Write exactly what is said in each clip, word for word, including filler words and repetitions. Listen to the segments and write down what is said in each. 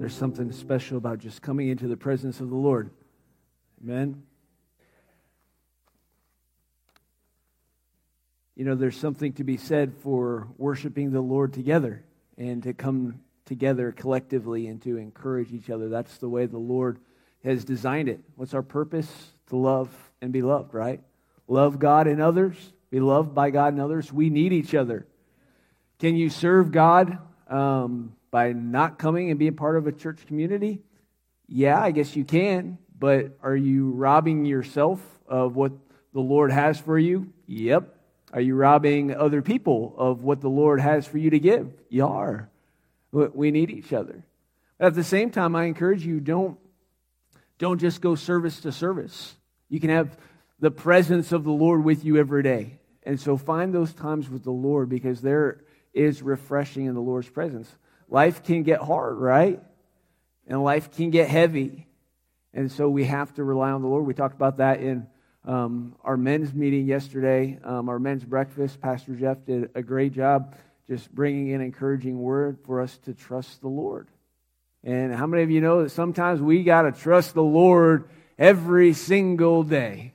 There's something special about just coming into the presence of the Lord. Amen. You know, there's something to be said for worshiping the Lord together and to come together collectively and to encourage each other. That's the way the Lord has designed it. What's our purpose? To love and be loved, right? Love God and others. Be loved by God and others. We need each other. Can you serve God um, by not coming and being part of a church community? Yeah, I guess you can. But are you robbing yourself of what the Lord has for you? Yep. Are you robbing other people of what the Lord has for you to give? You are. We need each other. But at the same time, I encourage you, don't, don't just go service to service. You can have the presence of the Lord with you every day. And so find those times with the Lord, because there is refreshing in the Lord's presence. Life can get hard, right? And life can get heavy. And so we have to rely on the Lord. We talked about that in um, our men's meeting yesterday, um, our men's breakfast. Pastor Jeff did a great job just bringing an encouraging word for us to trust the Lord. And how many of you know that sometimes we got to trust the Lord every single day?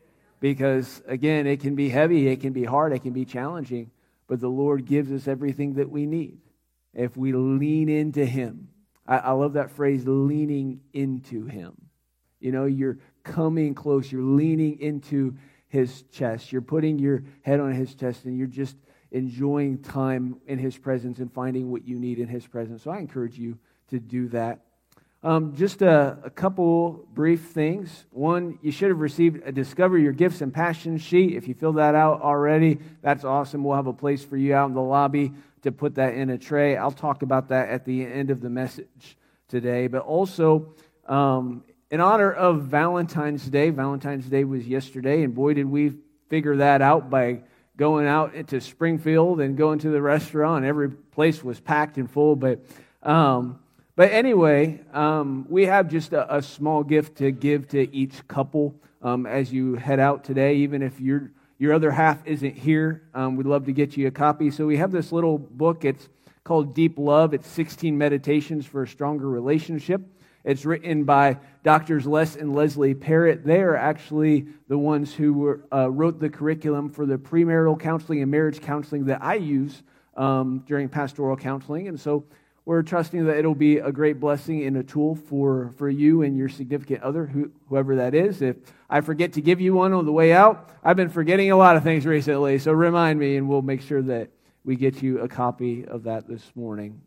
Because, again, it can be heavy, it can be hard, it can be challenging, but the Lord gives us everything that we need if we lean into Him. I, I love that phrase, leaning into Him. You know, you're coming close, you're leaning into His chest, you're putting your head on His chest, and you're just enjoying time in His presence and finding what you need in His presence. So I encourage you to do that. Um, just a, a couple brief things. One, you should have received a Discover Your Gifts and Passions sheet. If you filled that out already, that's awesome. We'll have a place for you out in the lobby to put that in a tray. I'll talk about that at the end of the message today. But also, um, in honor of Valentine's Day, Valentine's Day was yesterday, and boy, did we figure that out by going out into Springfield and going to the restaurant. Every place was packed and full, but... Um, But anyway, um, we have just a, a small gift to give to each couple um, as you head out today. Even if your your other half isn't here, um, we'd love to get you a copy. So we have this little book. It's called Deep Love. It's sixteen Meditations for a Stronger Relationship. It's written by Doctors Les and Leslie Parrott. They are actually the ones who were, uh, wrote the curriculum for the premarital counseling and marriage counseling that I use um, during pastoral counseling. And so we're trusting that it'll be a great blessing and a tool for, for you and your significant other, who, whoever that is. If I forget to give you one on the way out, I've been forgetting a lot of things recently, so remind me, and we'll make sure that we get you a copy of that this morning.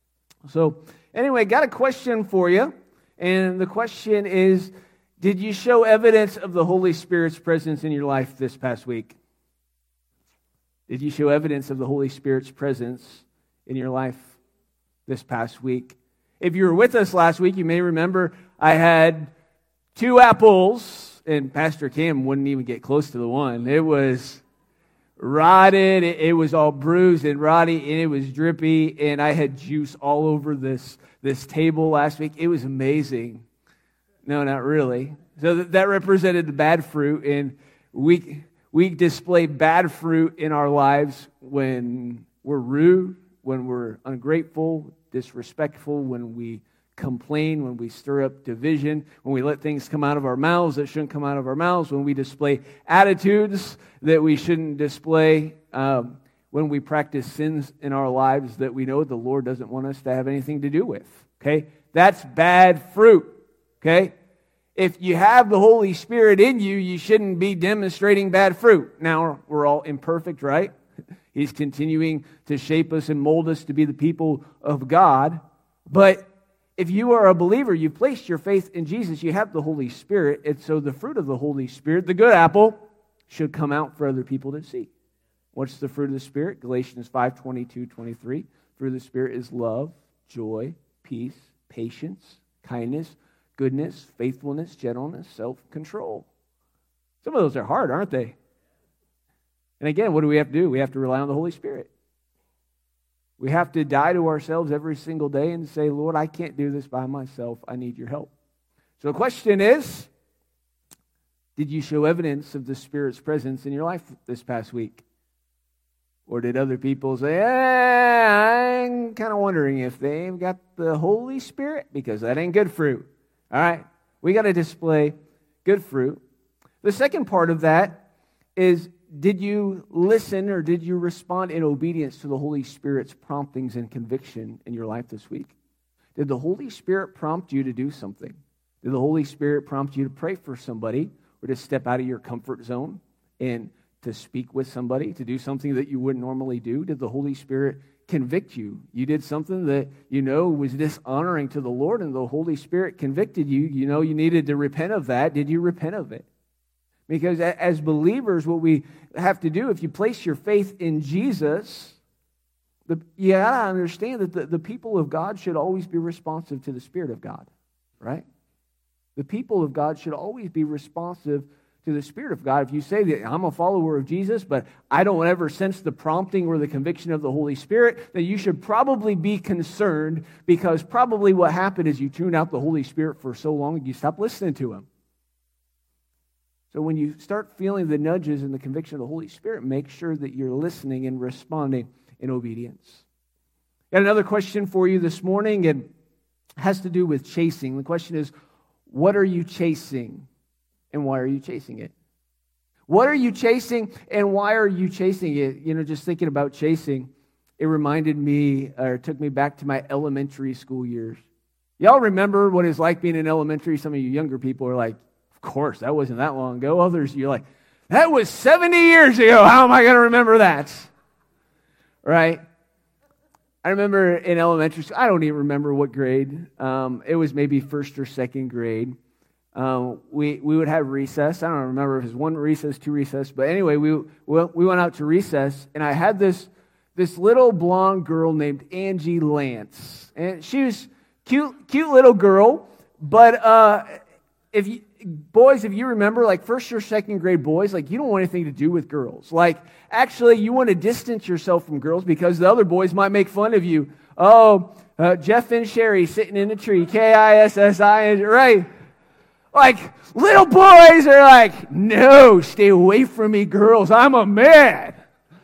So anyway, got a question for you, and the question is, did you show evidence of the Holy Spirit's presence in your life this past week? Did you show evidence of the Holy Spirit's presence in your life this past week? If you were with us last week, you may remember I had two apples, and Pastor Cam wouldn't even get close to the one. It was rotted, it, it was all bruised and rotty, and it was drippy, and I had juice all over this, this table last week. It was amazing. No, not really. So th- that represented the bad fruit, and we, we display bad fruit in our lives when we're rude, when we're ungrateful, disrespectful, when we complain, when we stir up division, when we let things come out of our mouths that shouldn't come out of our mouths, when we display attitudes that we shouldn't display, um, when we practice sins in our lives that we know the Lord doesn't want us to have anything to do with. Okay? That's bad fruit. Okay? If you have the Holy Spirit in you, you shouldn't be demonstrating bad fruit. Now, we're all imperfect, right? He's continuing to shape us and mold us to be the people of God. But if you are a believer, you've placed your faith in Jesus, you have the Holy Spirit. And so the fruit of the Holy Spirit, the good apple, should come out for other people to see. What's the fruit of the Spirit? Galatians five, twenty-two, twenty-three. Fruit of the Spirit is love, joy, peace, patience, kindness, goodness, faithfulness, gentleness, self-control. Some of those are hard, aren't they? And again, what do we have to do? We have to rely on the Holy Spirit. We have to die to ourselves every single day and say, Lord, I can't do this by myself. I need your help. So the question is, did you show evidence of the Spirit's presence in your life this past week? Or did other people say, eh, I'm kind of wondering if they've got the Holy Spirit? Because that ain't good fruit. All right? We got to display good fruit. The second part of that is, did you listen or did you respond in obedience to the Holy Spirit's promptings and conviction in your life this week? Did the Holy Spirit prompt you to do something? Did the Holy Spirit prompt you to pray for somebody or to step out of your comfort zone and to speak with somebody, to do something that you wouldn't normally do? Did the Holy Spirit convict you? You did something that you know was dishonoring to the Lord, and the Holy Spirit convicted you. You know you needed to repent of that. Did you repent of it? Because as believers, what we have to do, if you place your faith in Jesus, the, you got to understand that the, the people of God should always be responsive to the Spirit of God, right? The people of God should always be responsive to the Spirit of God. If you say that I'm a follower of Jesus, but I don't ever sense the prompting or the conviction of the Holy Spirit, then you should probably be concerned, because probably what happened is you tuned out the Holy Spirit for so long and you stopped listening to Him. So when you start feeling the nudges and the conviction of the Holy Spirit, make sure that you're listening and responding in obedience. Got another question for you this morning, and it has to do with chasing. The question is, what are you chasing, and why are you chasing it? What are you chasing, and why are you chasing it? You know, just thinking about chasing, it reminded me, or took me back to my elementary school years. Y'all remember what it's like being in elementary? Some of you younger people are like, of course, that wasn't that long ago. Others, you're like, that was seventy years ago. How am I going to remember that? Right? I remember in elementary school, I don't even remember what grade. Um, it was maybe first or second grade. Um, we we would have recess. I don't remember if it was one recess, two recess, but anyway, we we went out to recess, and I had this this little blonde girl named Angie Lance, and she was cute, cute little girl. But uh, if you boys, if you remember, like first or second grade boys, like you don't want anything to do with girls. Like actually, you want to distance yourself from girls because the other boys might make fun of you. Oh, uh, Jeff and Sherry sitting in a tree, K I S S I, right? Like, little boys are like, no, stay away from me, girls. I'm a man.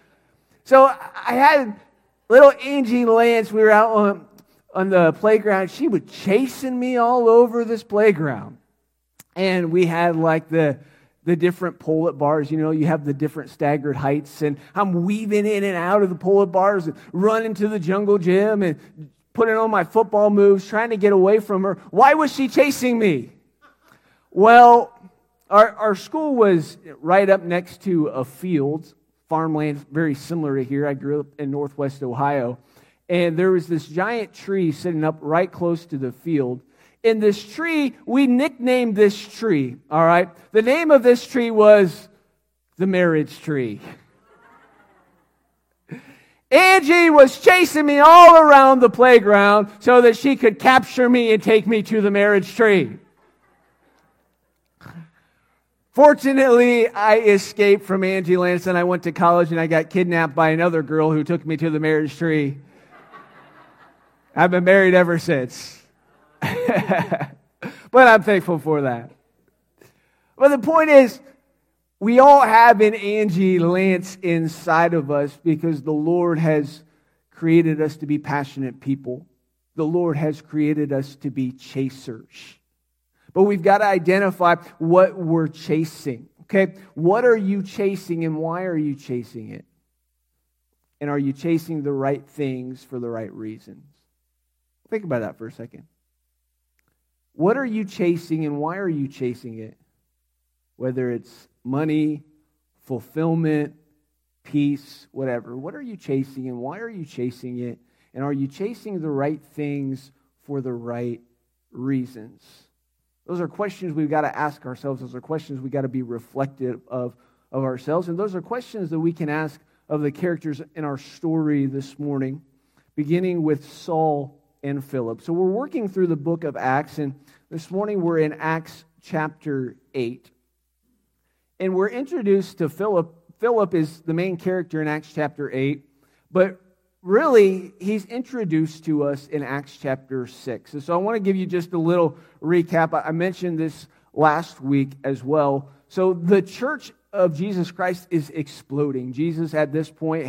So I had little Angie Lance. We were out on, on the playground. She was chasing me all over this playground. And we had like the, the different pull-up bars. You know, you have the different staggered heights. And I'm weaving in and out of the pull-up bars and running to the jungle gym and putting on my football moves, trying to get away from her. Why was she chasing me? Well, our, our school was right up next to a field, farmland, very similar to here. I grew up in Northwest Ohio. And there was this giant tree sitting up right close to the field. In this tree, we nicknamed this tree, all right? The name of this tree was the marriage tree. Angie was chasing me all around the playground so that she could capture me and take me to the marriage tree. Fortunately, I escaped from Angie Lance, and I went to college, and I got kidnapped by another girl who took me to the marriage tree. I've been married ever since. But I'm thankful for that. But the point is, we all have an Angie Lance inside of us because the Lord has created us to be passionate people. The Lord has created us to be chasers. But we've got to identify what we're chasing, okay? What are you chasing, and why are you chasing it? And are you chasing the right things for the right reasons? Think about that for a second. What are you chasing, and why are you chasing it? Whether it's money, fulfillment, peace, whatever. What are you chasing, and why are you chasing it? And are you chasing the right things for the right reasons? Those are questions we've got to ask ourselves. Those are questions we've got to be reflective of, of ourselves. And those are questions that we can ask of the characters in our story this morning, beginning with Saul and Philip. So we're working through the book of Acts, and this morning we're in Acts chapter eight. And we're introduced to Philip. Philip is the main character in Acts chapter eight, but really, he's introduced to us in Acts chapter six. And so I want to give you just a little recap. I mentioned this last week as well. So the church of Jesus Christ is exploding. Jesus at this point has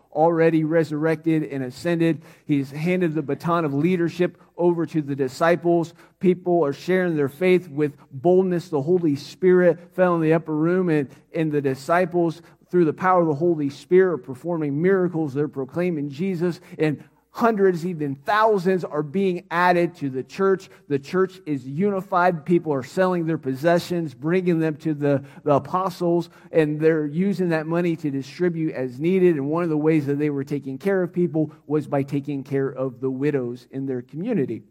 already resurrected and ascended. He's handed the baton of leadership over to the disciples. People are sharing their faith with boldness. The Holy Spirit fell in the upper room, and, and the disciples, through the power of the Holy Spirit, are performing miracles. They're proclaiming Jesus, and hundreds, even thousands, are being added to the church. The church is unified. People are selling their possessions, bringing them to the, the apostles, and they're using that money to distribute as needed. And one of the ways that they were taking care of people was by taking care of the widows in their community.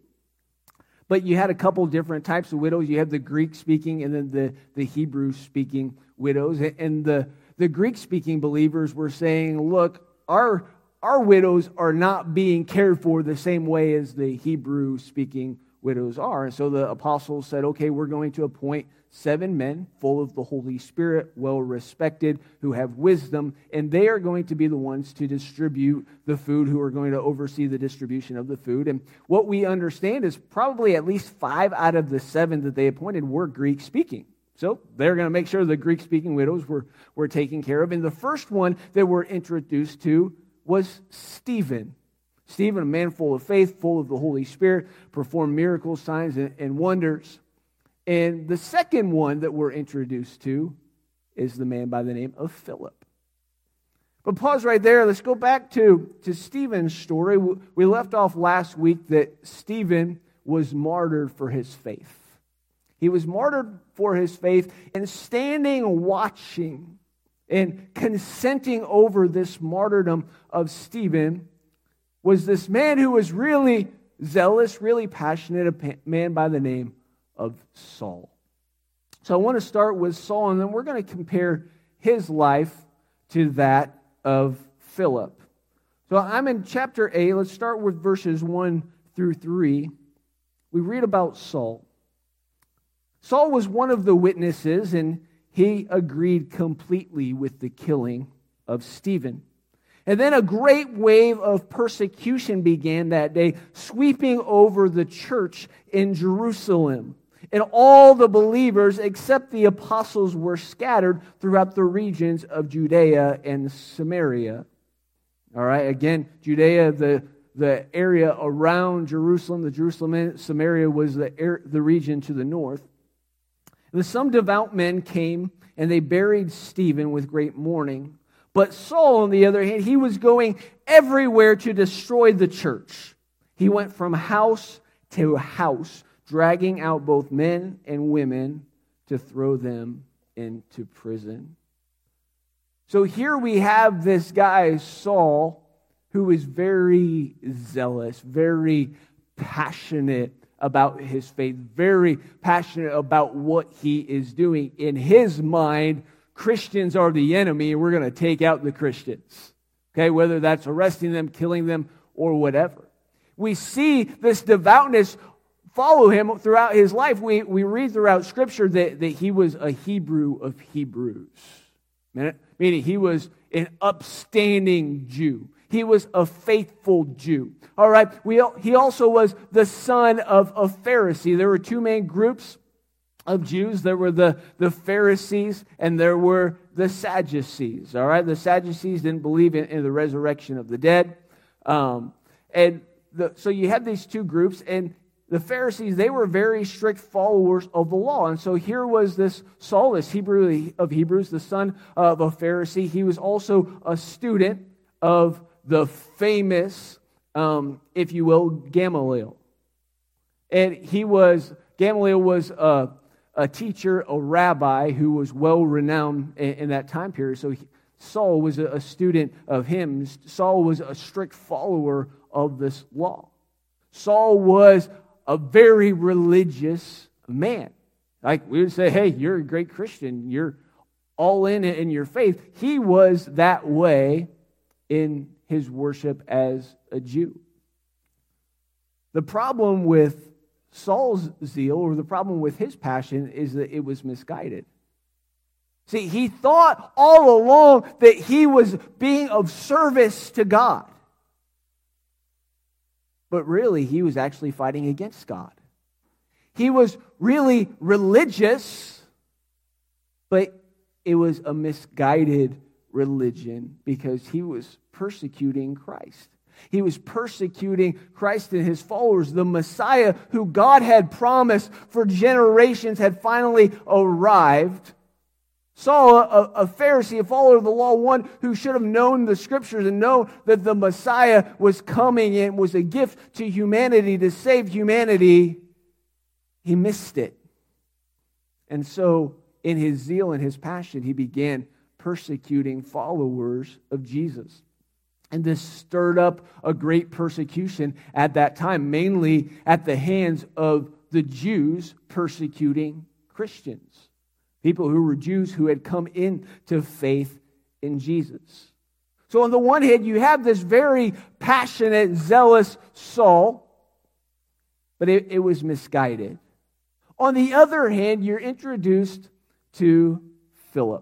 But you had a couple different types of widows. You have the Greek-speaking and then the, the Hebrew-speaking widows. And the, the Greek-speaking believers were saying, look, our Our widows are not being cared for the same way as the Hebrew-speaking widows are. And so the apostles said, okay, we're going to appoint seven men full of the Holy Spirit, well-respected, who have wisdom, and they are going to be the ones to distribute the food, who are going to oversee the distribution of the food. And what we understand is probably at least five out of the seven that they appointed were Greek-speaking. So they're going to make sure the Greek-speaking widows were, were taken care of. And the first one that we're introduced to was Stephen. Stephen, a man full of faith, full of the Holy Spirit, performed miracles, signs, and, and wonders. And the second one that we're introduced to is the man by the name of Philip. But pause right there. Let's go back to, to Stephen's story. We left off last week that Stephen was martyred for his faith. He was martyred for his faith, and standing watching and consenting over this martyrdom of Stephen was this man who was really zealous, really passionate, a man by the name of Saul. So I want to start with Saul, and then we're going to compare his life to that of Philip. So I'm in chapter eight. Let's start with verses one through three. We read about Saul. Saul was one of the witnesses, and he agreed completely with the killing of Stephen. And then a great wave of persecution began that day, sweeping over the church in Jerusalem. And all the believers, except the apostles, were scattered throughout the regions of Judea and Samaria. All right, again, Judea, the, the area around Jerusalem, the Jerusalem, Samaria was the, air, the region to the north. And some devout men came, and they buried Stephen with great mourning. But Saul, on the other hand, he was going everywhere to destroy the church. He went from house to house, dragging out both men and women to throw them into prison. So here we have this guy, Saul, who is very zealous, very passionate about his faith, very passionate about what he is doing. In his mind, Christians are the enemy, and we're going to take out the Christians. Okay, whether that's arresting them, killing them, or whatever. We see this devoutness follow him throughout his life. We, we read throughout Scripture that, that he was a Hebrew of Hebrews. Meaning he was an upstanding Jew. He was a faithful Jew. All right. We, he also was the son of a Pharisee. There were two main groups of Jews. There were the, the Pharisees and there were the Sadducees. All right. The Sadducees didn't believe in, in the resurrection of the dead. Um, and the, so you had these two groups, and the Pharisees, they were very strict followers of the law. And so here was this Saul, this Hebrew of Hebrews, the son of a Pharisee. He was also a student of the famous, um, if you will, Gamaliel. And he was, Gamaliel was a, a teacher, a rabbi who was well-renowned in, in that time period. So he, Saul was a, a student of him. Saul was a strict follower of this law. Saul was a very religious man. Like we would say, hey, you're a great Christian. You're all in in your faith. He was that way in his worship as a Jew. The problem with Saul's zeal, or the problem with his passion, is that it was misguided. See, he thought all along that he was being of service to God. But really, he was actually fighting against God. He was really religious, but it was a misguided religion because he was persecuting Christ. He was persecuting Christ and his followers. The Messiah who God had promised for generations had finally arrived. Saul, a, a Pharisee, a follower of the law, one who should have known the Scriptures and known that the Messiah was coming and was a gift to humanity to save humanity, he missed it. And so, in his zeal and his passion, he began persecuting followers of Jesus. And this stirred up a great persecution at that time, mainly at the hands of the Jews persecuting Christians. People who were Jews who had come into faith in Jesus. So on the one hand, you have this very passionate, zealous Saul, but it, it was misguided. On the other hand, you're introduced to Philip.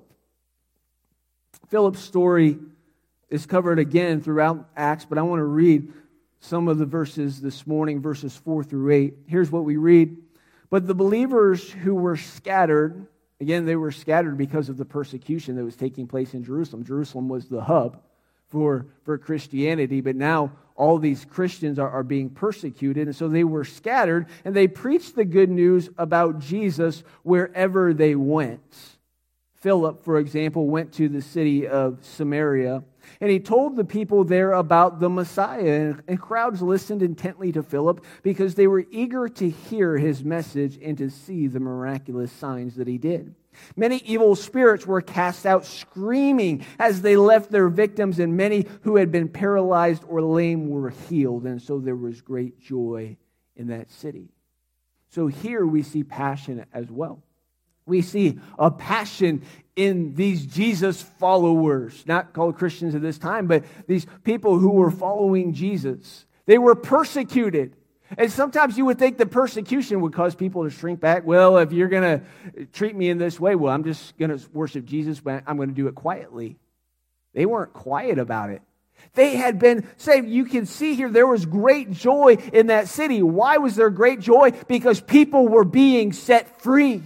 Philip's story is covered again throughout Acts, but I want to read some of the verses this morning, verses four through eight. Here's what we read. But the believers who were scattered, again, they were scattered because of the persecution that was taking place in Jerusalem. Jerusalem was the hub for, for Christianity, but now all these Christians are, are being persecuted, and so they were scattered, and they preached the good news about Jesus wherever they went. Philip, for example, went to the city of Samaria, and he told the people there about the Messiah. And crowds listened intently to Philip because they were eager to hear his message and to see the miraculous signs that he did. Many evil spirits were cast out screaming as they left their victims, and many who had been paralyzed or lame were healed. And so there was great joy in that city. So here we see passion as well. We see a passion in these Jesus followers, not called Christians at this time, but these people who were following Jesus. They were persecuted. And sometimes you would think the persecution would cause people to shrink back. Well, if you're going to treat me in this way, well, I'm just going to worship Jesus, but I'm going to do it quietly. They weren't quiet about it. They had been saved. You can see here there was great joy in that city. Why was there great joy? Because people were being set free.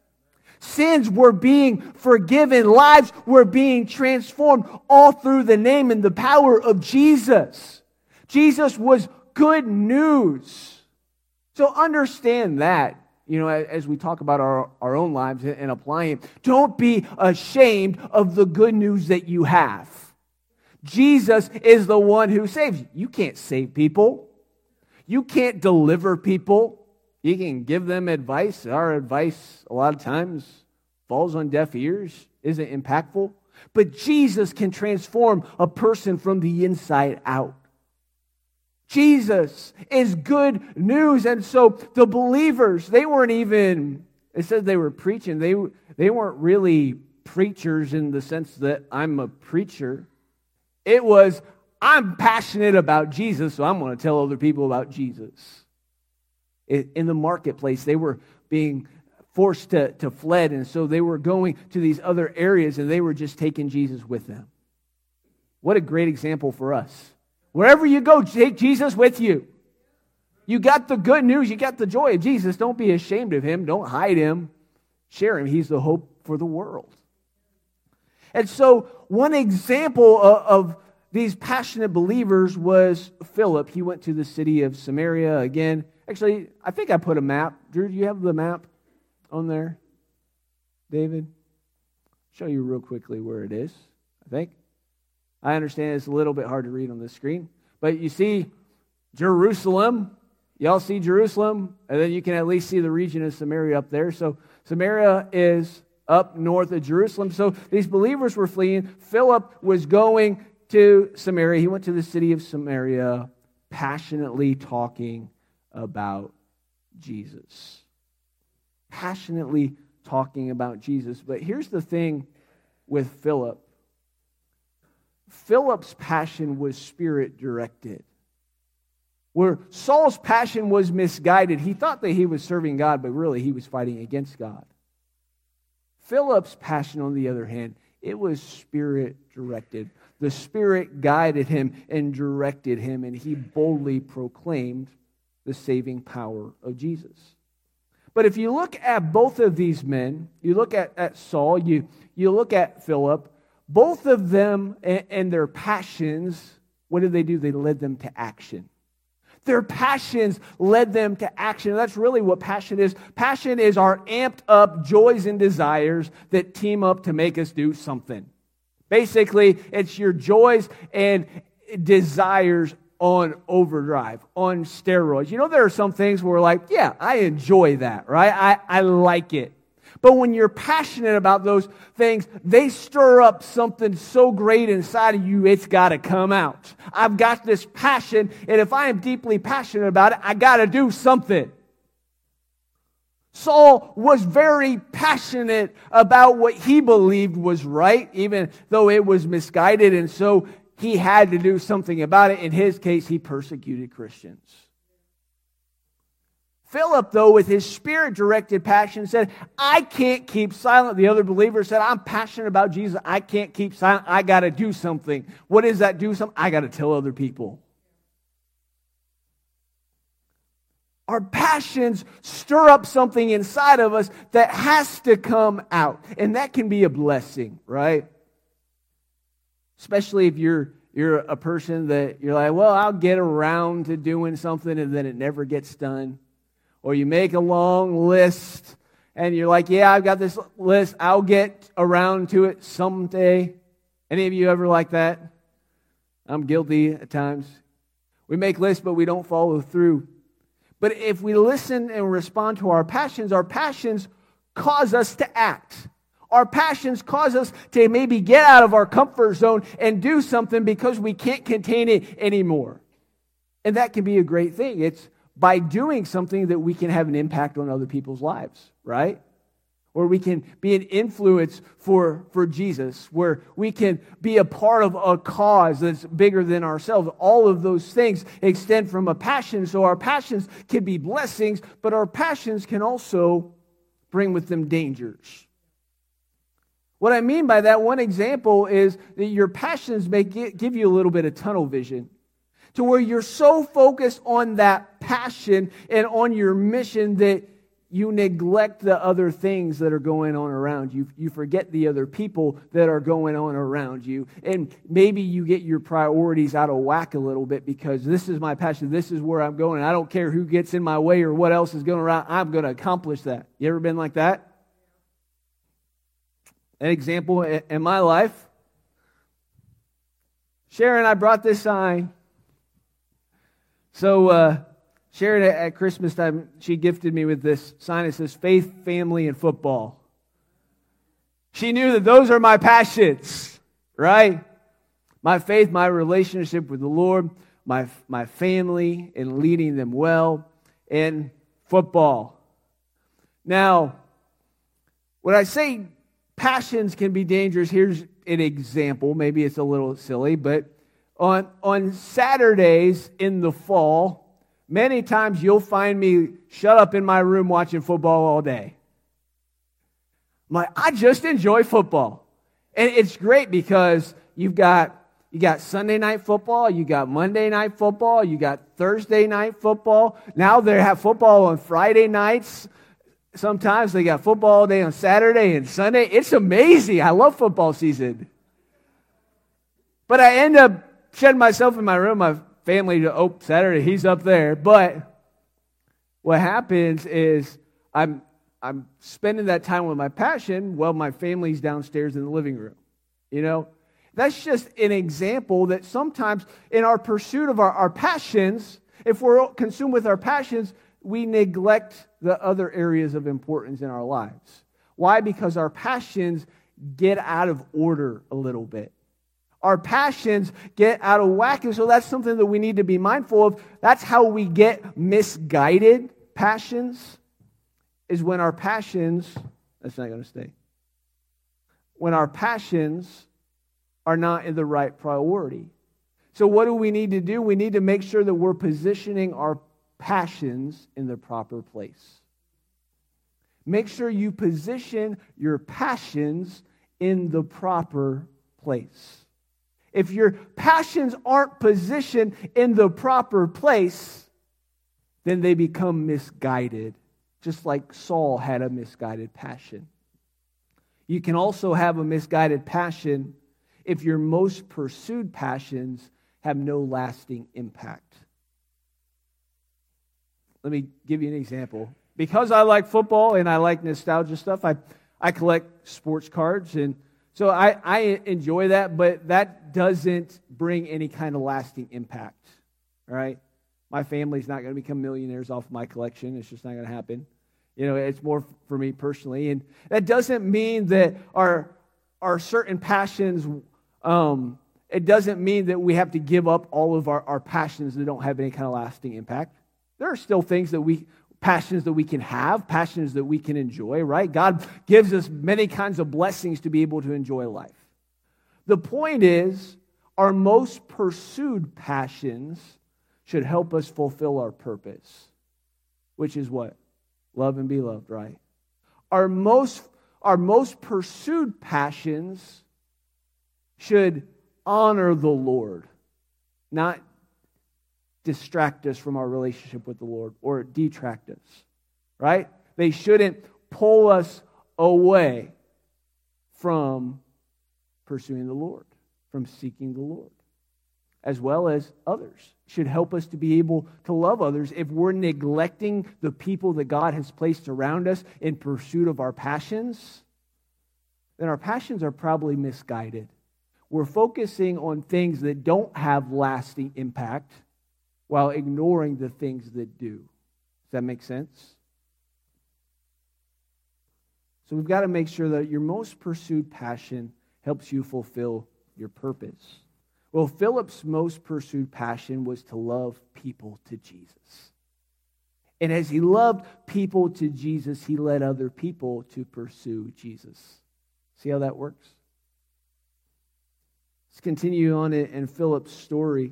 Sins were being forgiven. Lives were being transformed, all through the name and the power of Jesus. Jesus was good news. So understand that, you know, as we talk about our, our own lives and applying it. Don't be ashamed of the good news that you have. Jesus is the one who saves you. You can't save people. You can't deliver people. You can give them advice. Our advice, a lot of times, falls on deaf ears, isn't impactful. But Jesus can transform a person from the inside out. Jesus is good news. And so the believers, they weren't even, it said they were preaching. They, they weren't really preachers in the sense that I'm a preacher. It was, I'm passionate about Jesus, so I'm going to tell other people about Jesus. In the marketplace, they were being forced to, to fled, and so they were going to these other areas, and they were just taking Jesus with them. What a great example for us. Wherever you go, take Jesus with you. You got the good news, you got the joy of Jesus. Don't be ashamed of him. Don't hide him. Share him. He's the hope for the world. And so one example of, of these passionate believers was Philip. He went to the city of Samaria again. Actually, I think I put a map. Drew, do you have the map on there? David? Show you real quickly where it is, I think. I understand it's a little bit hard to read on the screen. But you see Jerusalem. Y'all see Jerusalem? And then you can at least see the region of Samaria up there. So Samaria is up north of Jerusalem. So these believers were fleeing. Philip was going to Samaria. He went to the city of Samaria, passionately talking about Jesus. Passionately talking about Jesus. But here's the thing with Philip. Philip's passion was spirit-directed. Where Saul's passion was misguided. He thought that he was serving God, but really he was fighting against God. Philip's passion, on the other hand, it was spirit-directed. The Spirit guided him and directed him, and he boldly proclaimed the saving power of Jesus. But if you look at both of these men, you look at, at Saul, you, you look at Philip, both of them and, and their passions, what did they do? They led them to action. Their passions led them to action. And that's really what passion is. Passion is our amped up joys and desires that team up to make us do something. Basically, it's your joys and desires on overdrive, on steroids. You know, there are some things where we're like, yeah, I enjoy that, right? I, I like it. But when you're passionate about those things, they stir up something so great inside of you, it's got to come out. I've got this passion, and if I am deeply passionate about it, I got to do something. Saul was very passionate about what he believed was right, even though it was misguided, and so he had to do something about it. In his case, he persecuted Christians. Philip, though, with his spirit-directed passion, said, I can't keep silent. The other believer said, I'm passionate about Jesus. I can't keep silent. I got to do something. What is that do something? I got to tell other people. Our passions stir up something inside of us that has to come out. And that can be a blessing, right? Especially if you're you're a person that you're like, well, I'll get around to doing something and then it never gets done. Or you make a long list and you're like, yeah, I've got this list. I'll get around to it someday. Any of you ever like that? I'm guilty at times. We make lists, but we don't follow through. But if we listen and respond to our passions, our passions cause us to act. Our passions cause us to maybe get out of our comfort zone and do something because we can't contain it anymore. And that can be a great thing. It's by doing something that we can have an impact on other people's lives, right? Or we can be an influence for, for Jesus, where we can be a part of a cause that's bigger than ourselves. All of those things extend from a passion. So our passions can be blessings, but our passions can also bring with them dangers. What I mean by that, one example is that your passions may give you a little bit of tunnel vision, to where you're so focused on that passion and on your mission that you neglect the other things that are going on around you. You forget the other people that are going on around you. And maybe you get your priorities out of whack a little bit because this is my passion. This is where I'm going. I don't care who gets in my way or what else is going around. I'm going to accomplish that. You ever been like that? An example in my life. Sharon, I brought this sign. So, uh, Sharon, at Christmas time, she gifted me with this sign that says, Faith, Family, and Football. She knew that those are my passions, right? My faith, my relationship with the Lord, my, my family, and leading them well, and football. Now, when I say passions can be dangerous, here's an example. Maybe it's a little silly, but On, on Saturdays in the fall, many times you'll find me shut up in my room watching football all day. I'm like, I just enjoy football. And it's great because you've got, you got Sunday night football, you got Monday night football, you got Thursday night football. Now they have football on Friday nights. Sometimes they got football all day on Saturday and Sunday. It's amazing. I love football season. But I end up shutting myself in my room, my family, oh, Saturday, he's up there. But what happens is I'm I'm spending that time with my passion while my family's downstairs in the living room. You know, that's just an example that sometimes in our pursuit of our, our passions, if we're consumed with our passions, we neglect the other areas of importance in our lives. Why? Because our passions get out of order a little bit. Our passions get out of whack, and so that's something that we need to be mindful of. That's how we get misguided passions, is when our passions, that's not going to stay, when our passions are not in the right priority. So what do we need to do? We need to make sure that we're positioning our passions in the proper place. Make sure you position your passions in the proper place. If your passions aren't positioned in the proper place, then they become misguided, just like Saul had a misguided passion. You can also have a misguided passion if your most pursued passions have no lasting impact? Let me give you an example. Because I like football and I like nostalgia stuff, I, I collect sports cards, and so I, I enjoy that, but that doesn't bring any kind of lasting impact, all right? My family's not going to become millionaires off my collection. It's just not going to happen. You know, it's more for me personally. And that doesn't mean that our, our certain passions, um, it doesn't mean that we have to give up all of our, our passions that don't have any kind of lasting impact. There are still things that we, passions that we can have, passions that we can enjoy, right? God gives us many kinds of blessings to be able to enjoy life. The point is, our most pursued passions should help us fulfill our purpose, which is what? Love and be loved, right? Our most, our most pursued passions should honor the Lord, not distract us from our relationship with the Lord or detract us, right? They shouldn't pull us away from pursuing the Lord, from seeking the Lord, as well as others. Should help us to be able to love others. If we're neglecting the people that God has placed around us in pursuit of our passions, then our passions are probably misguided. We're focusing on things that don't have lasting impact while ignoring the things that do. Does that make sense? So we've got to make sure that your most pursued passion helps you fulfill your purpose. Well, Philip's most pursued passion was to love people to Jesus. And as he loved people to Jesus, he led other people to pursue Jesus. See how that works? Let's continue on in Philip's story.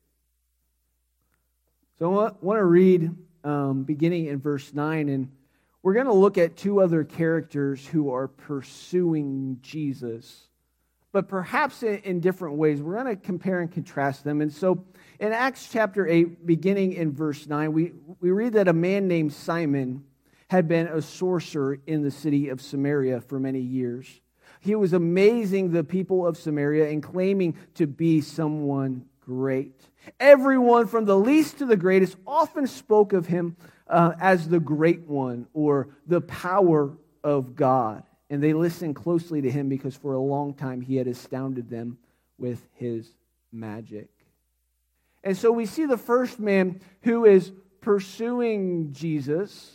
So I want to read um, beginning in verse nine, and we're going to look at two other characters who are pursuing Jesus, but perhaps in, in different ways. We're going to compare and contrast them. And so in Acts chapter eight, beginning in verse nine, we, we read that a man named Simon had been a sorcerer in the city of Samaria for many years. He was amazing the people of Samaria and claiming to be someone great. Everyone from the least to the greatest often spoke of him uh, as the great one or the power of God. And they listened closely to him because for a long time he had astounded them with his magic. And so we see the first man who is pursuing Jesus.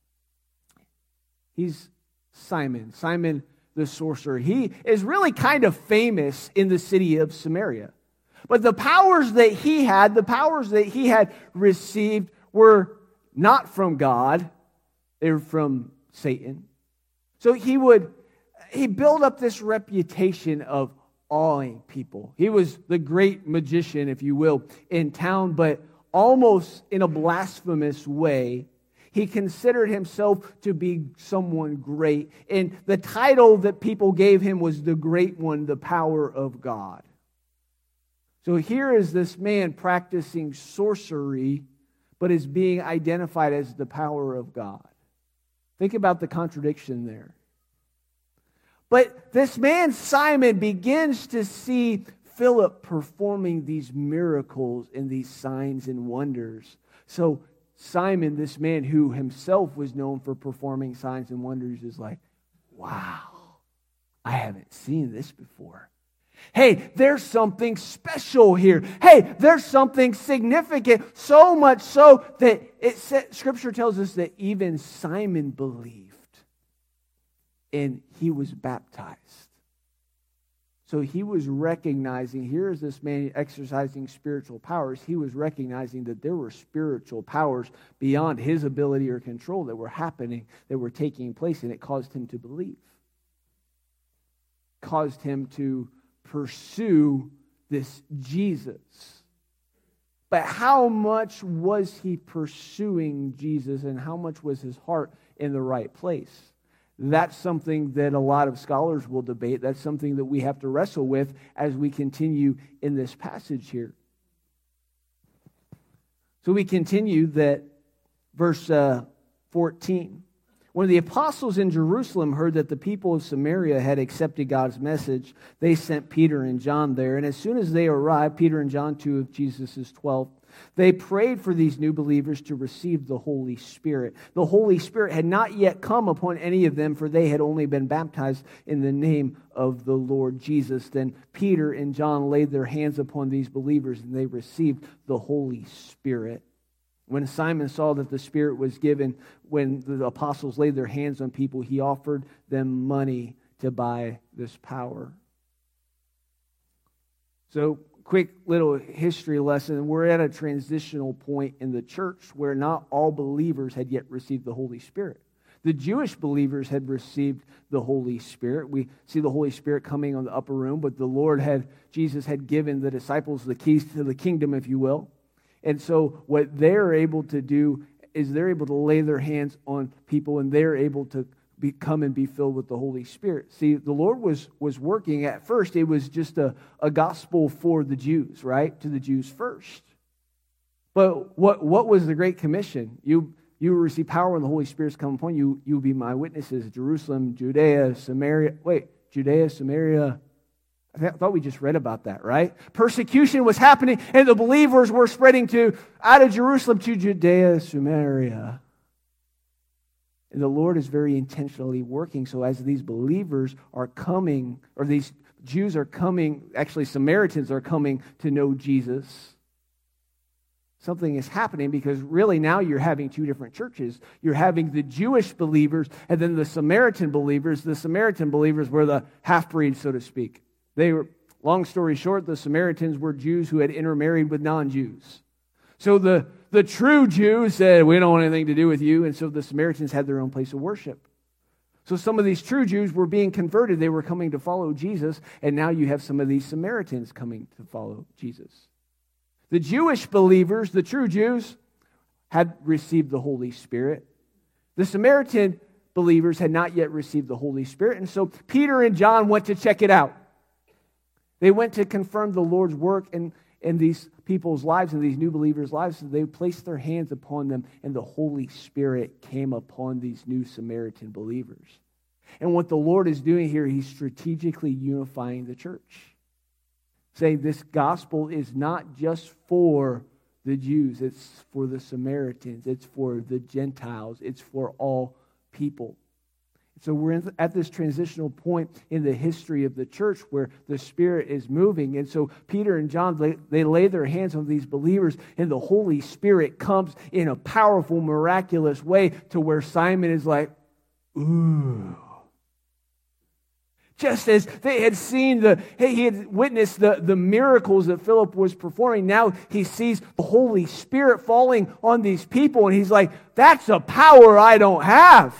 He's Simon. Simon the sorcerer. He is really kind of famous in the city of Samaria. But the powers that he had, the powers that he had received were not from God. They were from Satan. So he would, he built up this reputation of awing people. He was the great magician, if you will, in town, but almost in a blasphemous way. He considered himself to be someone great. And the title that people gave him was the Great One, the power of God. So here is this man practicing sorcery, but is being identified as the power of God. Think about the contradiction there. But this man, Simon, begins to see Philip performing these miracles and these signs and wonders. So Simon, this man who himself was known for performing signs and wonders, is like, wow, I haven't seen this before. Hey, there's something special here. Hey, there's something significant, so much so that it said, Scripture tells us that even Simon believed and he was baptized. So he was recognizing, here is this man exercising spiritual powers. He was recognizing that there were spiritual powers beyond his ability or control that were happening, that were taking place, and it caused him to believe. Caused him to pursue this Jesus. But how much was he pursuing Jesus, and how much was his heart in the right place? That's something that a lot of scholars will debate. That's something that we have to wrestle with as we continue in this passage here. So we continue that verse uh, fourteen. When the apostles in Jerusalem heard that the people of Samaria had accepted God's message, they sent Peter and John there. And as soon as they arrived, Peter and John, two of Jesus' twelve, they prayed for these new believers to receive the Holy Spirit. The Holy Spirit had not yet come upon any of them, for they had only been baptized in the name of the Lord Jesus. Then Peter and John laid their hands upon these believers, and they received the Holy Spirit. When Simon saw that the Spirit was given, when the apostles laid their hands on people, he offered them money to buy this power. So, quick little history lesson. We're at a transitional point in the church where not all believers had yet received the Holy Spirit. The Jewish believers had received the Holy Spirit. We see the Holy Spirit coming on the upper room, but the Lord had, Jesus had given the disciples the keys to the kingdom, if you will. And so what they're able to do is they're able to lay their hands on people, and they're able to become and be filled with the Holy Spirit. See, the Lord was was working. At first, it was just a, a gospel for the Jews, right? To the Jews first. But what, what was the Great Commission? You you will receive power when the Holy Spirit's come upon you. You will be my witnesses, Jerusalem, Judea, Samaria. Wait, Judea, Samaria. I thought we just read about that, right? Persecution was happening, and the believers were spreading to out of Jerusalem to Judea, Samaria. And the Lord is very intentionally working. So as these believers are coming, or these Jews are coming, actually Samaritans are coming to know Jesus, something is happening, because really now you're having two different churches. You're having the Jewish believers and then the Samaritan believers. The Samaritan believers were the half-breeds, so to speak. They were, long story short, the Samaritans were Jews who had intermarried with non-Jews. So the, the true Jews said, we don't want anything to do with you. And so the Samaritans had their own place of worship. So some of these true Jews were being converted. They were coming to follow Jesus. And now you have some of these Samaritans coming to follow Jesus. The Jewish believers, the true Jews, had received the Holy Spirit. The Samaritan believers had not yet received the Holy Spirit. And so Peter and John went to check it out. They went to confirm the Lord's work in, in these people's lives, in these new believers' lives. So they placed their hands upon them, and the Holy Spirit came upon these new Samaritan believers. And what the Lord is doing here, He's strategically unifying the church. Saying this gospel is not just for the Jews, it's for the Samaritans, it's for the Gentiles, it's for all people. So we're in, at this transitional point in the history of the church where the Spirit is moving. And so Peter and John, they, they lay their hands on these believers, and the Holy Spirit comes in a powerful, miraculous way to where Simon is like, ooh. Just as they had seen the, he had witnessed the, the miracles that Philip was performing, now he sees the Holy Spirit falling on these people, and he's like, that's a power I don't have.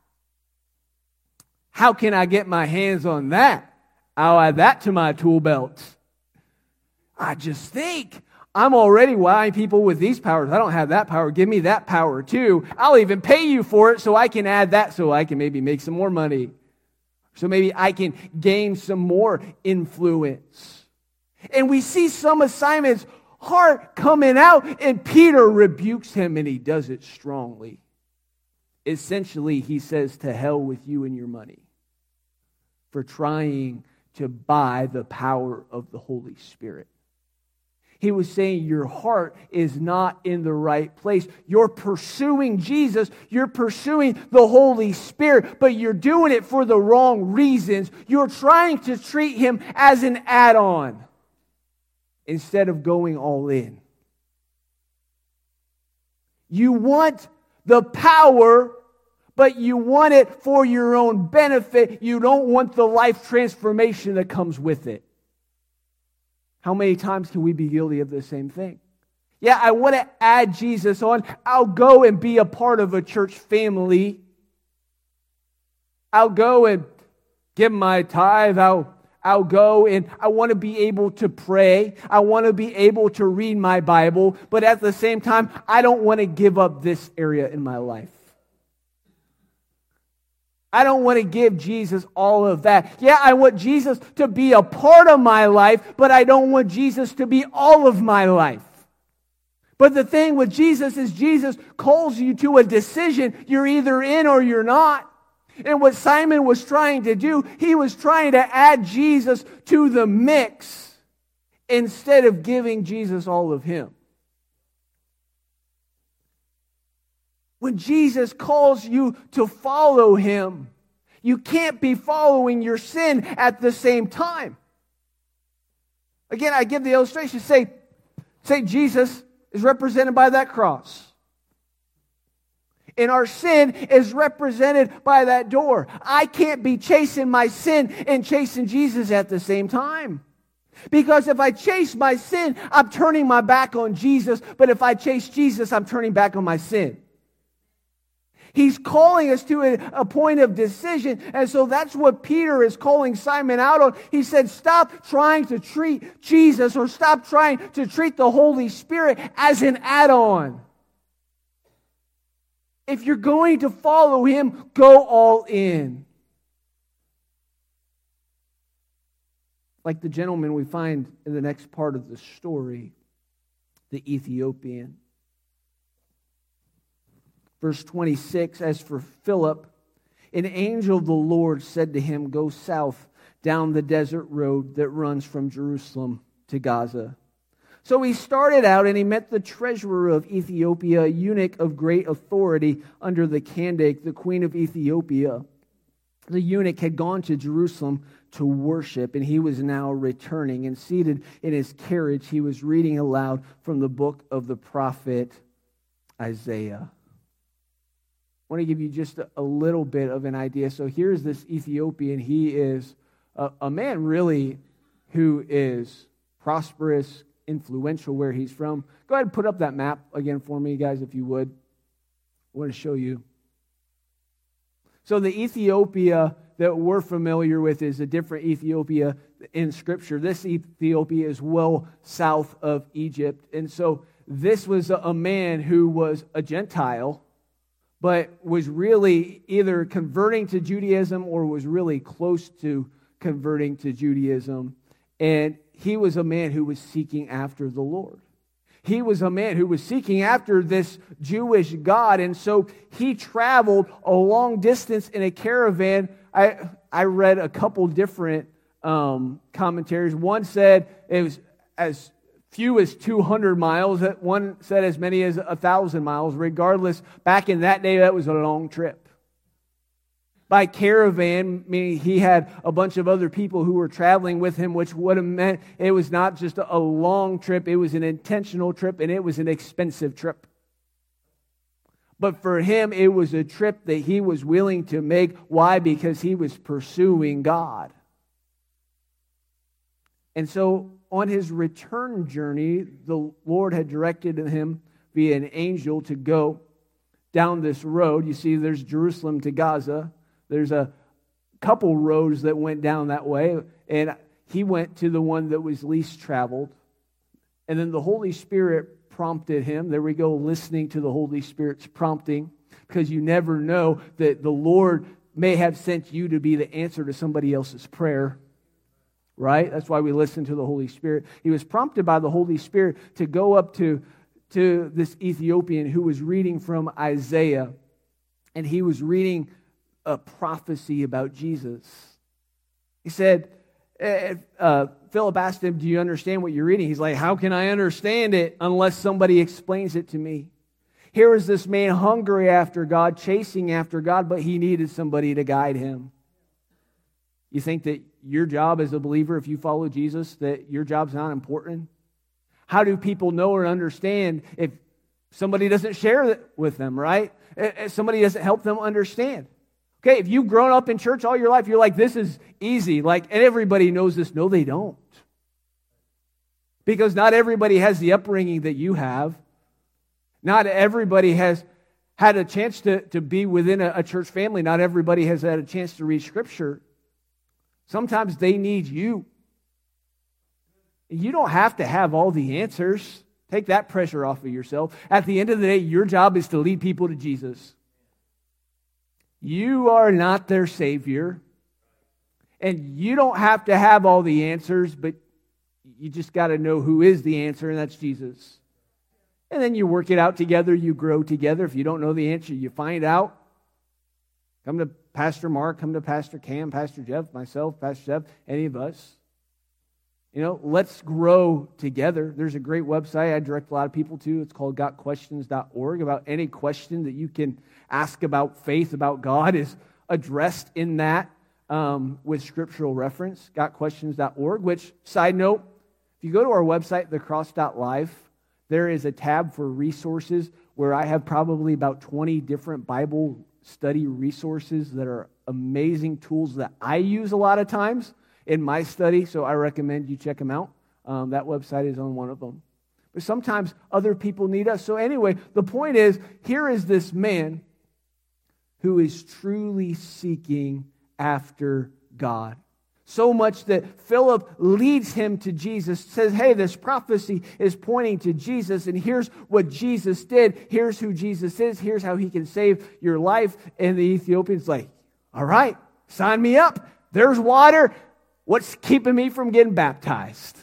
How can I get my hands on that? I'll add that to my tool belt. I just think I'm already wowing people with these powers. I don't have that power. Give me that power too. I'll even pay you for it so I can add that so I can maybe make some more money. So maybe I can gain some more influence. And we see some of Simon's heart coming out, and Peter rebukes him, and he does it strongly. Essentially, he says, to hell with you and your money for trying to buy the power of the Holy Spirit. He was saying your heart is not in the right place. You're pursuing Jesus. You're pursuing the Holy Spirit, but you're doing it for the wrong reasons. You're trying to treat Him as an add-on instead of going all in. You want the power, but you want it for your own benefit. You don't want the life transformation that comes with it. How many times can we be guilty of the same thing? Yeah, I want to add Jesus on. I'll go and be a part of a church family. I'll go and give my tithe. I'll, I'll go and I want to be able to pray. I want to be able to read my Bible. But at the same time, I don't want to give up this area in my life. I don't want to give Jesus all of that. Yeah, I want Jesus to be a part of my life, but I don't want Jesus to be all of my life. But the thing with Jesus is Jesus calls you to a decision. You're either in or you're not. And what Simon was trying to do, he was trying to add Jesus to the mix instead of giving Jesus all of him. When Jesus calls you to follow him, you can't be following your sin at the same time. Again, I give the illustration. Say, say Jesus is represented by that cross. And our sin is represented by that door. I can't be chasing my sin and chasing Jesus at the same time. Because if I chase my sin, I'm turning my back on Jesus. But if I chase Jesus, I'm turning back on my sin. He's calling us to a, a point of decision. And so that's what Peter is calling Simon out on. He said, stop trying to treat Jesus or stop trying to treat the Holy Spirit as an add-on. If you're going to follow him, go all in. Like the gentleman we find in the next part of the story, the Ethiopian. Verse twenty-six, as for Philip, an angel of the Lord said to him, go south down the desert road that runs from Jerusalem to Gaza. So he started out and he met the treasurer of Ethiopia, a eunuch of great authority under the Candace, the queen of Ethiopia. The eunuch had gone to Jerusalem to worship, and he was now returning. And seated in his carriage, he was reading aloud from the book of the prophet Isaiah. I want to give you just a, a little bit of an idea. So here's this Ethiopian. He is a, a man really who is prosperous, influential where he's from. Go ahead and put up that map again for me, guys, if you would. I want to show you. So the Ethiopia that we're familiar with is a different Ethiopia in Scripture. This Ethiopia is well south of Egypt. And so this was a, a man who was a Gentile, but was really either converting to Judaism or was really close to converting to Judaism. And he was a man who was seeking after the Lord. He was a man who was seeking after this Jewish God. And so he traveled a long distance in a caravan. I I read a couple different um, commentaries. One said it was as few as two hundred miles. One said as many as one thousand miles. Regardless, back in that day, that was a long trip. By caravan, meaning he had a bunch of other people who were traveling with him, which would have meant it was not just a long trip, it was an intentional trip, and it was an expensive trip. But for him, it was a trip that he was willing to make. Why? Because he was pursuing God. And so on his return journey, the Lord had directed him via an angel to go down this road. You see, there's Jerusalem to Gaza. There's a couple roads that went down that way, and he went to the one that was least traveled. And then the Holy Spirit prompted him. There we go, listening to the Holy Spirit's prompting, because you never know that the Lord may have sent you to be the answer to somebody else's prayer. Right? That's why we listen to the Holy Spirit. He was prompted by the Holy Spirit to go up to, to this Ethiopian who was reading from Isaiah, and he was reading a prophecy about Jesus. He said, uh, Philip asked him, do you understand what you're reading? He's like, how can I understand it unless somebody explains it to me? Here is this man hungry after God, chasing after God, but he needed somebody to guide him. You think that your job as a believer, if you follow Jesus, that your job's not important? How do people know or understand if somebody doesn't share it with them, right? If somebody doesn't help them understand. Okay, if you've grown up in church all your life, you're like, this is easy. Like, and everybody knows this. No, they don't. Because not everybody has the upbringing that you have. Not everybody has had a chance to, to be within a, a church family. Not everybody has had a chance to read Scripture. Sometimes they need you. You don't have to have all the answers. Take that pressure off of yourself. At the end of the day, your job is to lead people to Jesus. You are not their Savior. And you don't have to have all the answers, but you just got to know who is the answer, and that's Jesus. And then you work it out together, you grow together. If you don't know the answer, you find out. Come to Pastor Mark, come to Pastor Cam, Pastor Jeff, myself, Pastor Jeff, any of us. You know, let's grow together. There's a great website I direct a lot of people to. It's called got questions dot org. About any question that you can ask about faith, about God, is addressed in that um, with scriptural reference, got questions dot org, which, side note, if you go to our website, the cross dot life, there is a tab for resources where I have probably about twenty different Bible study resources that are amazing tools that I use a lot of times in my study, so I recommend you check them out. Um, that website is on one of them. But sometimes other people need us. So anyway, the point is, here is this man who is truly seeking after God. So much that Philip leads him to Jesus, says, hey, this prophecy is pointing to Jesus, and here's what Jesus did. Here's who Jesus is. Here's how he can save your life. And the Ethiopian's like, all right, sign me up. There's water. What's keeping me from getting baptized?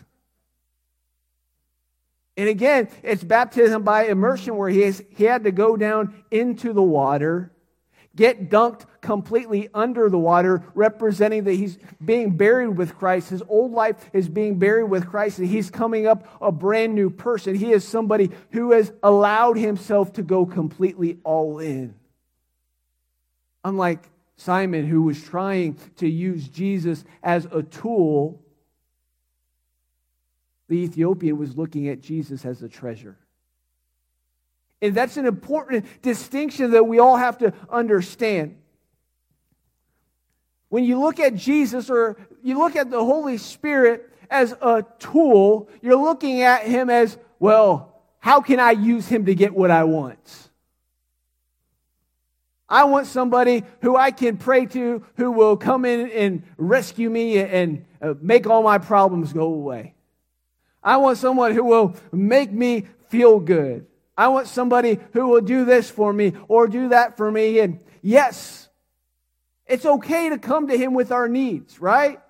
And again, it's baptism by immersion, where he, has, he had to go down into the water, get dunked completely under the water, representing that he's being buried with Christ. His old life is being buried with Christ, and he's coming up a brand new person. He is somebody who has allowed himself to go completely all in. Unlike Simon, who was trying to use Jesus as a tool, the Ethiopian was looking at Jesus as a treasure. And that's an important distinction that we all have to understand. When you look at Jesus, or you look at the Holy Spirit as a tool, you're looking at him as, well, how can I use him to get what I want? I want somebody who I can pray to, who will come in and rescue me and make all my problems go away. I want someone who will make me feel good. I want somebody who will do this for me or do that for me. And yes, it's okay to come to him with our needs, right?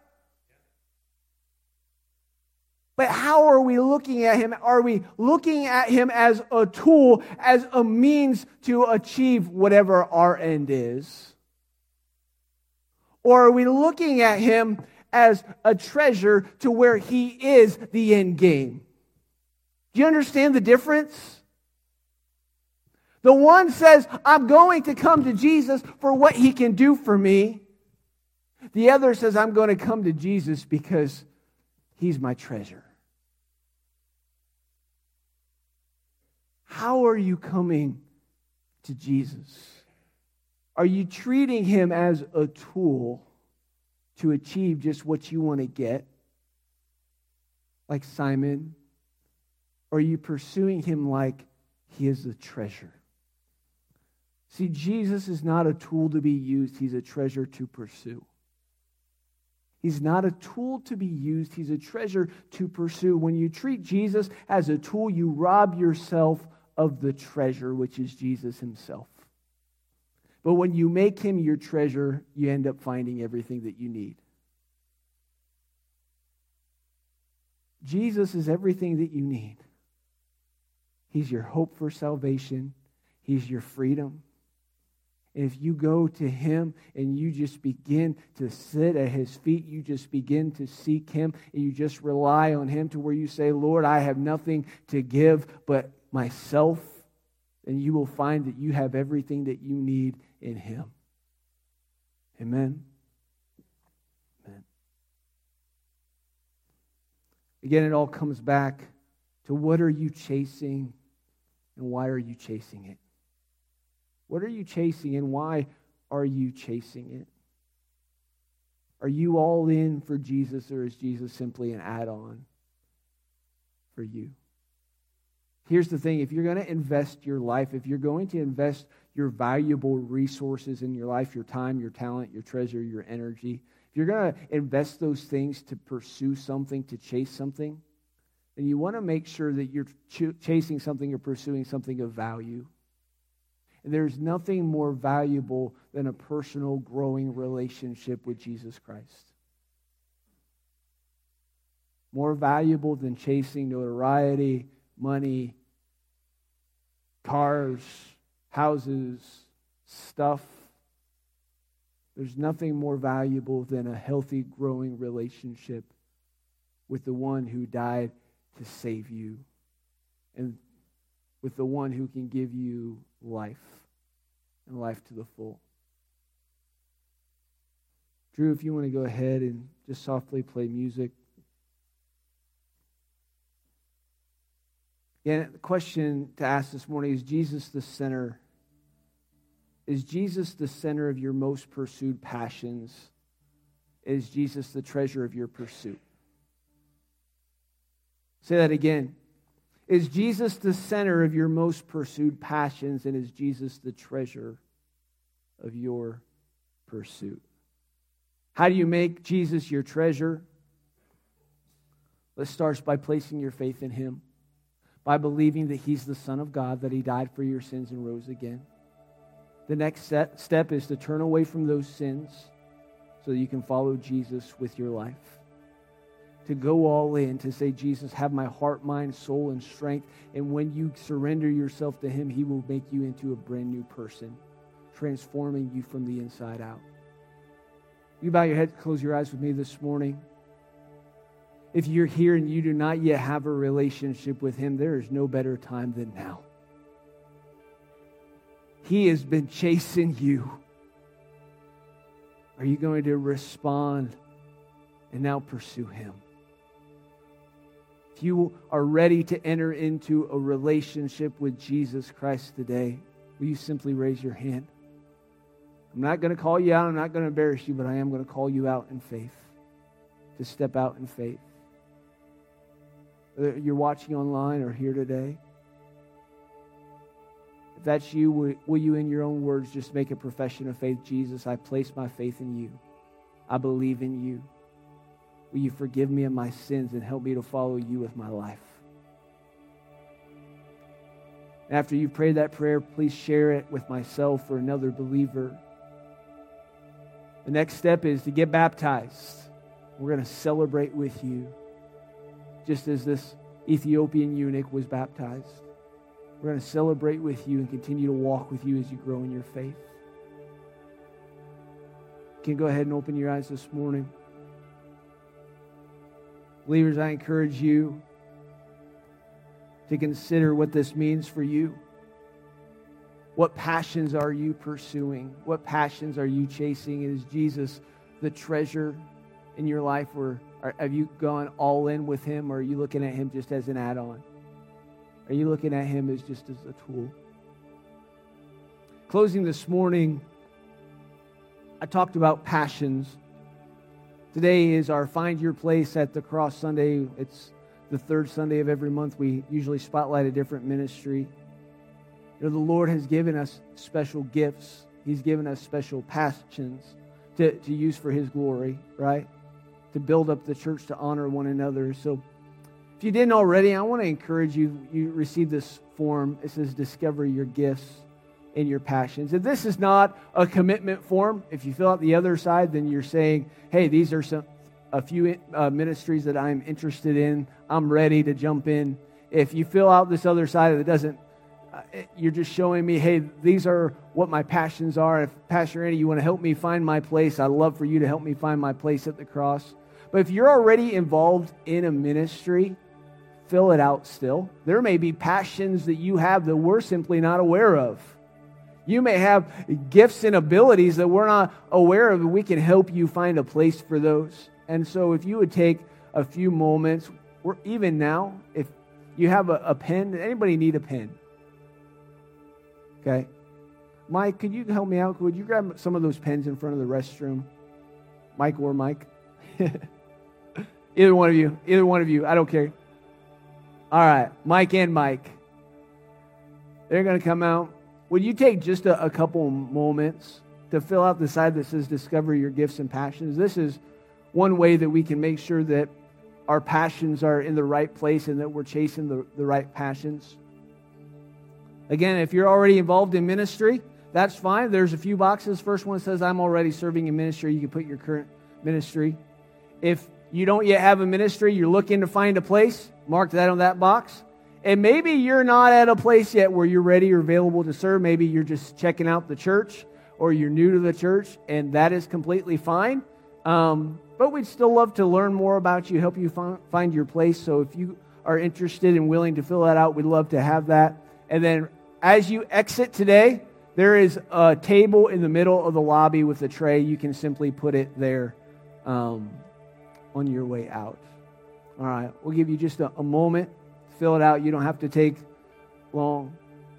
But how are we looking at him? Are we looking at him as a tool, as a means to achieve whatever our end is? Or are we looking at him as a treasure to where he is the end game? Do you understand the difference? The one says, I'm going to come to Jesus for what he can do for me. The other says, I'm going to come to Jesus because he's my treasure. How are you coming to Jesus? Are you treating him as a tool to achieve just what you want to get, like Simon? Or are you pursuing him like he is a treasure? See, Jesus is not a tool to be used. He's a treasure to pursue. He's not a tool to be used. He's a treasure to pursue. When you treat Jesus as a tool, you rob yourself of the treasure, which is Jesus himself. But when you make him your treasure, you end up finding everything that you need. Jesus is everything that you need. He's your hope for salvation. He's your freedom. And if you go to him and you just begin to sit at his feet, you just begin to seek him, and you just rely on him to where you say, Lord, I have nothing to give but myself, and you will find that you have everything that you need in him. Amen. Amen. Again, it all comes back to what are you chasing and why are you chasing it? What are you chasing and why are you chasing it? Are you all in for Jesus, or is Jesus simply an add-on for you? Here's the thing. If you're going to invest your life, if you're going to invest your valuable resources in your life, your time, your talent, your treasure, your energy, if you're going to invest those things to pursue something, to chase something, then you want to make sure that you're ch- chasing something or pursuing something of value. And there's nothing more valuable than a personal, growing relationship with Jesus Christ. More valuable than chasing notoriety, money, cars, houses, stuff. There's nothing more valuable than a healthy, growing relationship with the one who died to save you and with the one who can give you life and life to the full. Drew, if you want to go ahead and just softly play music. Yeah, the question to ask this morning, is Jesus the center? Is Jesus the center of your most pursued passions? Is Jesus the treasure of your pursuit? Say that again. Is Jesus the center of your most pursued passions, and is Jesus the treasure of your pursuit? How do you make Jesus your treasure? Let's start by placing your faith in Him, by believing that He's the Son of God, that He died for your sins and rose again. The next step is to turn away from those sins so that you can follow Jesus with your life. To go all in, to say, Jesus, have my heart, mind, soul, and strength. And when you surrender yourself to Him, He will make you into a brand new person, transforming you from the inside out. You bow your head, close your eyes with me this morning. If you're here and you do not yet have a relationship with Him, there is no better time than now. He has been chasing you. Are you going to respond and now pursue Him? If you are ready to enter into a relationship with Jesus Christ today, will you simply raise your hand? I'm not going to call you out. I'm not going to embarrass you, but I am going to call you out in faith, to step out in faith. Whether you're watching online or here today, if that's you, will, will you in your own words just make a profession of faith? Jesus, I place my faith in you. I believe in you. Will you forgive me of my sins and help me to follow you with my life? After you've prayed that prayer, please share it with myself or another believer. The next step is to get baptized. We're going to celebrate with you, just as this Ethiopian eunuch was baptized. We're going to celebrate with you and continue to walk with you as you grow in your faith. You can go ahead and open your eyes this morning. Believers, I encourage you to consider what this means for you. What passions are you pursuing? What passions are you chasing? Is Jesus the treasure in your life? Or have you gone all in with Him? Or are you looking at Him just as an add-on? Are you looking at Him as just as a tool? Closing this morning, I talked about passions. Today is our Find Your Place at the Cross Sunday. It's the third Sunday of every month. We usually spotlight a different ministry. You know, the Lord has given us special gifts. He's given us special passions to, to use for His glory, right? To build up the church, to honor one another. So if you didn't already, I want to encourage you, you receive this form. It says, discover your gifts and your passions. And this is not a commitment form. If you fill out the other side, then you're saying, hey, these are some a few uh, ministries that I'm interested in. I'm ready to jump in. If you fill out this other side that doesn't, uh, you're just showing me, hey, these are what my passions are. If Pastor Andy, you want to help me find my place, I'd love for you to help me find my place at the cross. But if you're already involved in a ministry, fill it out still. There may be passions that you have that we're simply not aware of. You may have gifts and abilities that we're not aware of, and we can help you find a place for those. And so if you would take a few moments, or even now, if you have a, a pen, does anybody need a pen? Okay. Mike, could you help me out? Would you grab some of those pens in front of the restroom? Mike or Mike? Either one of you. Either one of you. I don't care. All right. Mike and Mike. They're going to come out. Would you take just a, a couple moments to fill out the side that says discover your gifts and passions? This is one way that we can make sure that our passions are in the right place and that we're chasing the, the right passions. Again, if you're already involved in ministry, that's fine. There's a few boxes. First one says, I'm already serving in ministry. You can put your current ministry. If you don't yet have a ministry, you're looking to find a place, mark that on that box. And maybe you're not at a place yet where you're ready or available to serve. Maybe you're just checking out the church, or you're new to the church, and that is completely fine. Um, but we'd still love to learn more about you, help you find your place. So if you are interested and willing to fill that out, we'd love to have that. And then as you exit today, there is a table in the middle of the lobby with a tray. You can simply put it there um, on your way out. All right, we'll give you just a, a moment to fill it out. You don't have to take long.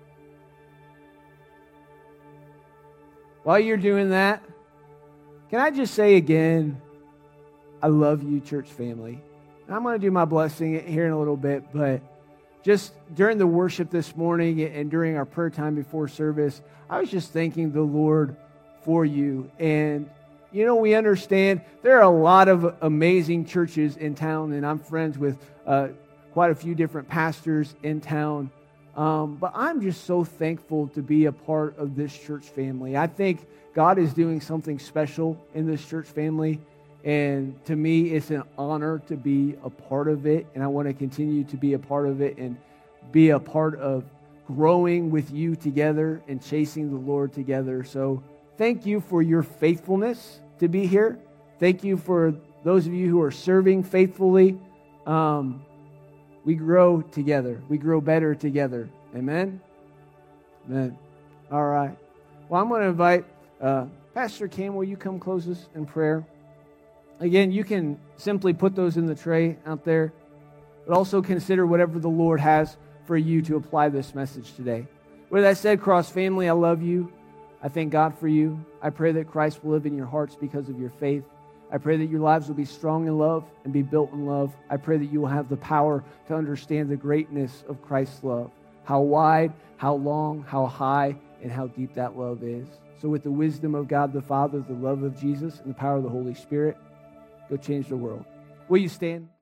While you're doing that, can I just say again, I love you, church family. I'm going to do my blessing here in a little bit, but just during the worship this morning and during our prayer time before service, I was just thanking the Lord for you. And, you know, we understand there are a lot of amazing churches in town, and I'm friends with uh, quite a few different pastors in town. Um, but I'm just so thankful to be a part of this church family. I think God is doing something special in this church family. And to me, it's an honor to be a part of it. And I want to continue to be a part of it and be a part of growing with you together and chasing the Lord together. So thank you for your faithfulness to be here. Thank you for those of you who are serving faithfully. Um, we grow together. We grow better together. Amen? Amen. All right. Well, I'm going to invite uh, Pastor Cam, will you come close us in prayer? Again, you can simply put those in the tray out there, but also consider whatever the Lord has for you to apply this message today. With that said, Cross family, I love you. I thank God for you. I pray that Christ will live in your hearts because of your faith. I pray that your lives will be strong in love and be built in love. I pray that you will have the power to understand the greatness of Christ's love, how wide, how long, how high, and how deep that love is. So with the wisdom of God the Father, the love of Jesus, and the power of the Holy Spirit, go change the world. Will you stand?